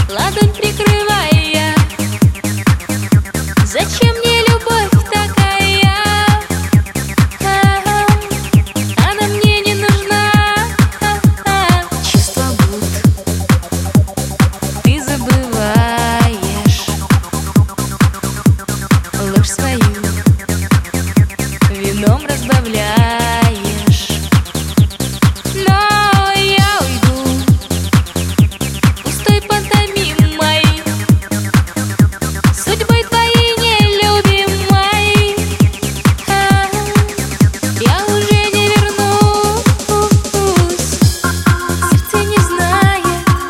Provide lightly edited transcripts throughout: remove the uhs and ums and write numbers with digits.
ладонь прикрывая. Зачем мне любовь такая? Она мне не нужна. Чувства будут, ты забываешь ложь свою, вином разбавляешь. Но я уйду пустой пантомимой, судьбой твоей нелюбимой. Я уже не вернусь. Сердце не знает,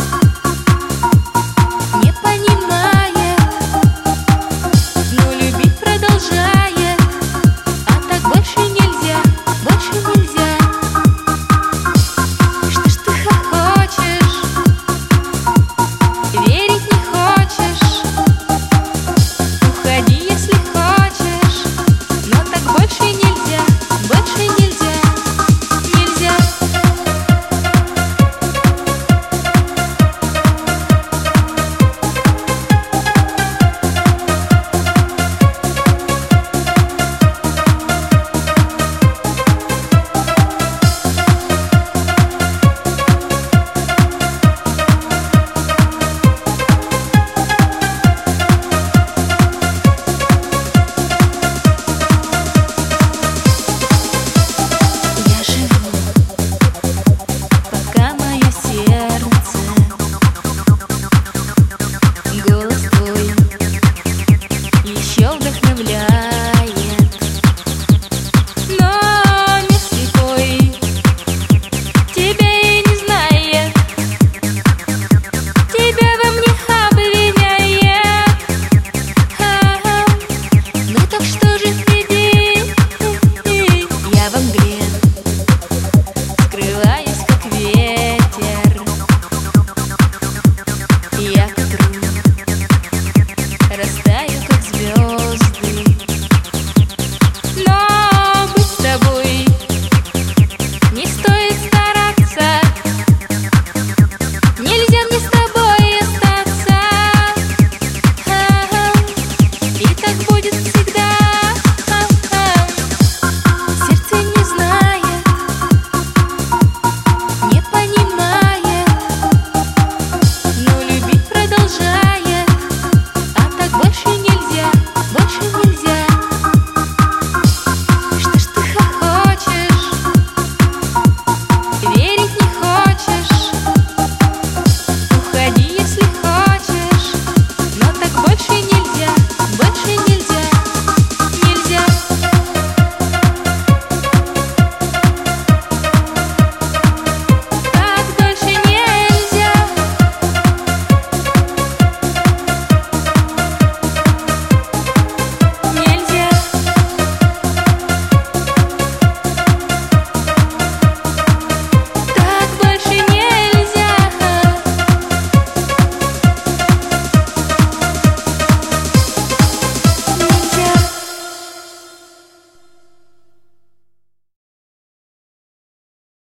не понимает, но любить продолжает. А так больше нельзя, больше нельзя. Что ж ты хохочешь, верить не хочешь? Уходи, если хочешь, но так больше нельзя, больше нельзя, нельзя. Я живу, пока мое сердце голос твой еще вдохновляет. Но мир слепой тебя и не знает, тебя во мне обвиняет. Ну так что же иди, я во мгле скрываюсь, как ветер. Я как